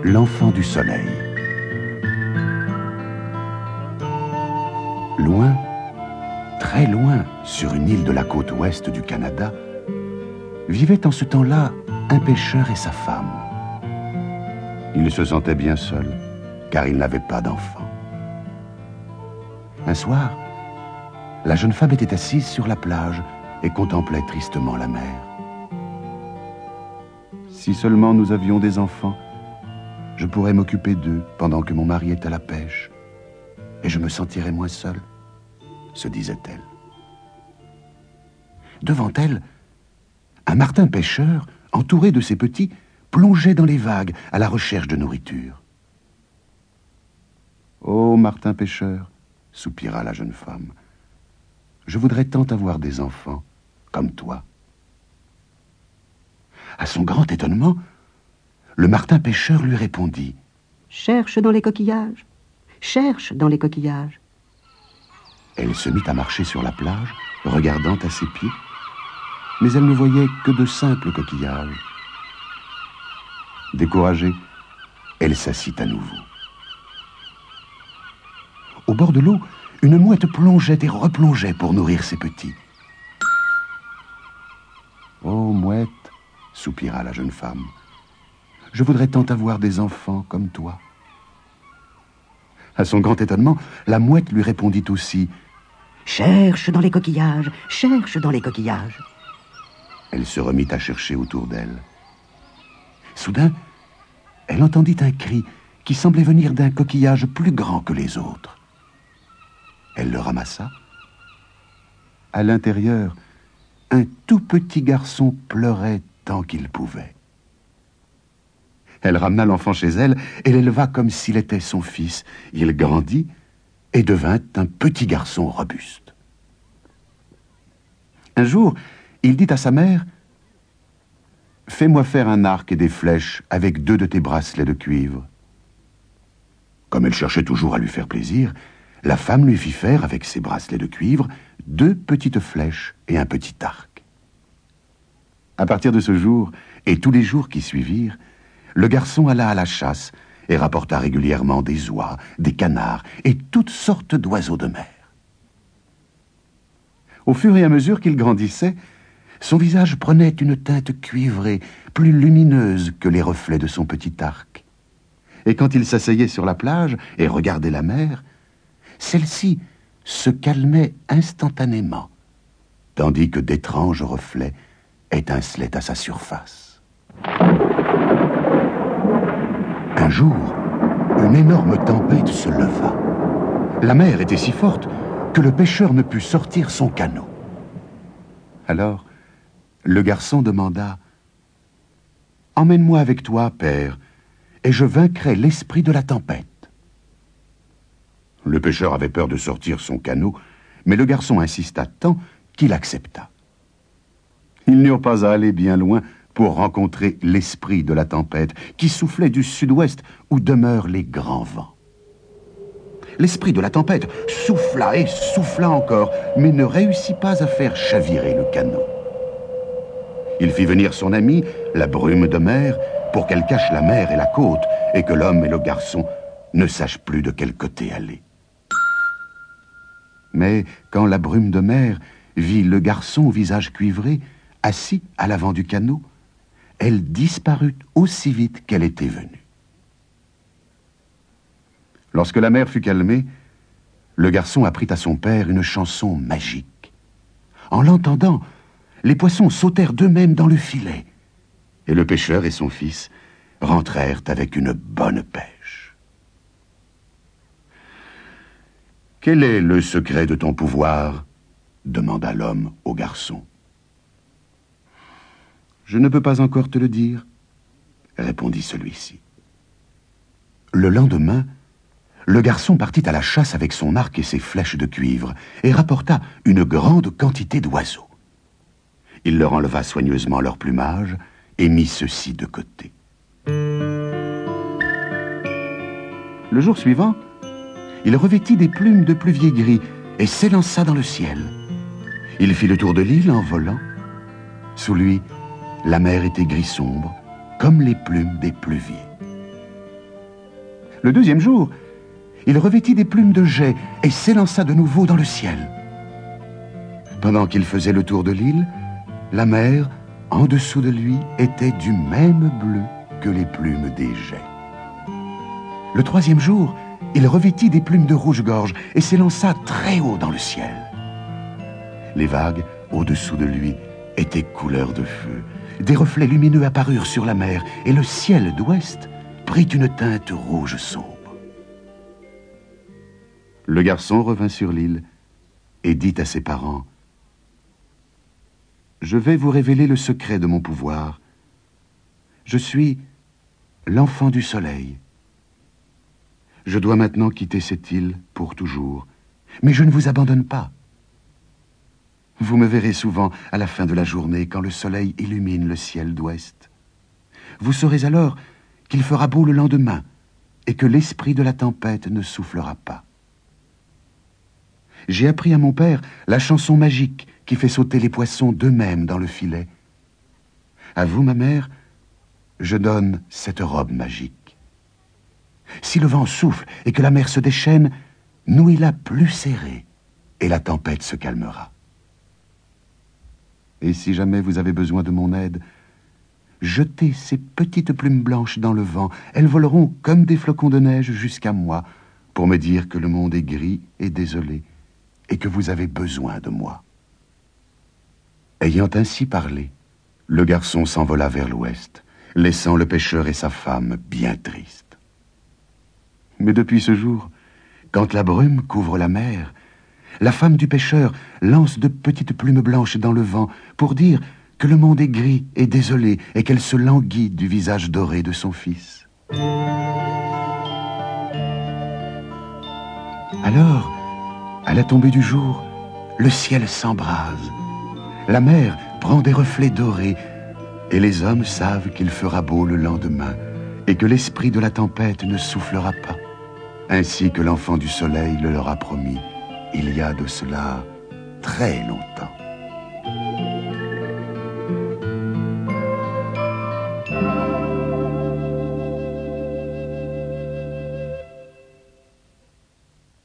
L'enfant du soleil. Loin, très loin, sur une île de la côte ouest du Canada, vivait en ce temps-là un pêcheur et sa femme. Il se sentait bien seul, car il n'avait pas d'enfant. Un soir, la jeune femme était assise sur la plage et contemplait tristement la mer. Si seulement nous avions des enfants, je pourrais m'occuper d'eux pendant que mon mari est à la pêche, et je me sentirais moins seule, se disait-elle. Devant elle, un martin pêcheur, entouré de ses petits, plongeait dans les vagues à la recherche de nourriture. « Oh, martin pêcheur, soupira la jeune femme, je voudrais tant avoir des enfants, comme toi. » À son grand étonnement, le martin pêcheur lui répondit: « Cherche dans les coquillages, cherche dans les coquillages. » Elle se mit à marcher sur la plage, regardant à ses pieds, mais elle ne voyait que de simples coquillages. Découragée, elle s'assit à nouveau. Au bord de l'eau, une mouette plongeait et replongeait pour nourrir ses petits. « Oh, mouette, soupira la jeune femme, je voudrais tant avoir des enfants comme toi. » À son grand étonnement, la mouette lui répondit aussi: « Cherche dans les coquillages, cherche dans les coquillages. » Elle se remit à chercher autour d'elle. Soudain, elle entendit un cri qui semblait venir d'un coquillage plus grand que les autres. Elle le ramassa. À l'intérieur, un tout petit garçon pleurait tant qu'il pouvait. Elle ramena l'enfant chez elle et l'éleva comme s'il était son fils. Il grandit et devint un petit garçon robuste. Un jour, il dit à sa mère: « Fais-moi faire un arc et des flèches avec 2 de tes bracelets de cuivre. » Comme elle cherchait toujours à lui faire plaisir, la femme lui fit faire, avec ses bracelets de cuivre, 2 petites flèches et un petit arc. À partir de ce jour, et tous les jours qui suivirent, le garçon alla à la chasse et rapporta régulièrement des oies, des canards et toutes sortes d'oiseaux de mer. Au fur et à mesure qu'il grandissait, son visage prenait une teinte cuivrée, plus lumineuse que les reflets de son petit arc. Et quand il s'asseyait sur la plage et regardait la mer, celle-ci se calmait instantanément, tandis que d'étranges reflets étincelaient à sa surface. Un jour, une énorme tempête se leva. La mer était si forte que le pêcheur ne put sortir son canot. Alors, le garçon demanda: « Emmène-moi avec toi, père, et je vaincrai l'esprit de la tempête. » Le pêcheur avait peur de sortir son canot, mais le garçon insista tant qu'il accepta. Ils n'eurent pas à aller bien loin pour rencontrer l'esprit de la tempête, qui soufflait du sud-ouest où demeurent les grands vents. L'esprit de la tempête souffla et souffla encore, mais ne réussit pas à faire chavirer le canot. Il fit venir son ami, la brume de mer, pour qu'elle cache la mer et la côte, et que l'homme et le garçon ne sachent plus de quel côté aller. Mais quand la brume de mer vit le garçon au visage cuivré, assis à l'avant du canot, elle disparut aussi vite qu'elle était venue. Lorsque la mer fut calmée, le garçon apprit à son père une chanson magique. En l'entendant, les poissons sautèrent d'eux-mêmes dans le filet, et le pêcheur et son fils rentrèrent avec une bonne pêche. « Quel est le secret de ton pouvoir ?» demanda l'homme au garçon. « Je ne peux pas encore te le dire, » répondit celui-ci. Le lendemain, le garçon partit à la chasse avec son arc et ses flèches de cuivre et rapporta une grande quantité d'oiseaux. Il leur enleva soigneusement leur plumage et mit ceux-ci de côté. Le jour suivant, il revêtit des plumes de pluvier gris et s'élança dans le ciel. Il fit le tour de l'île en volant. Sous lui, la mer était gris sombre, comme les plumes des pluviers. Le deuxième jour, il revêtit des plumes de jais et s'élança de nouveau dans le ciel. Pendant qu'il faisait le tour de l'île, la mer, en dessous de lui, était du même bleu que les plumes des jais. Le troisième jour, il revêtit des plumes de rouge-gorge et s'élança très haut dans le ciel. Les vagues, au-dessous de lui, étaient couleur de feu. Des reflets lumineux apparurent sur la mer et le ciel d'ouest prit une teinte rouge sombre. Le garçon revint sur l'île et dit à ses parents: « Je vais vous révéler le secret de mon pouvoir. Je suis l'enfant du soleil. Je dois maintenant quitter cette île pour toujours, mais je ne vous abandonne pas. Vous me verrez souvent à la fin de la journée quand le soleil illumine le ciel d'ouest. Vous saurez alors qu'il fera beau le lendemain et que l'esprit de la tempête ne soufflera pas. J'ai appris à mon père la chanson magique qui fait sauter les poissons d'eux-mêmes dans le filet. À vous, ma mère, je donne cette robe magique. Si le vent souffle et que la mer se déchaîne, nouez-la plus serrée et la tempête se calmera. Et si jamais vous avez besoin de mon aide, jetez ces petites plumes blanches dans le vent. Elles voleront comme des flocons de neige jusqu'à moi pour me dire que le monde est gris et désolé et que vous avez besoin de moi. » Ayant ainsi parlé, le garçon s'envola vers l'ouest, laissant le pêcheur et sa femme bien tristes. Mais depuis ce jour, quand la brume couvre la mer, la femme du pêcheur lance de petites plumes blanches dans le vent pour dire que le monde est gris et désolé et qu'elle se languit du visage doré de son fils. Alors, à la tombée du jour, le ciel s'embrase, la mer prend des reflets dorés et les hommes savent qu'il fera beau le lendemain et que l'esprit de la tempête ne soufflera pas, ainsi que l'enfant du soleil le leur a promis il y a de cela très longtemps.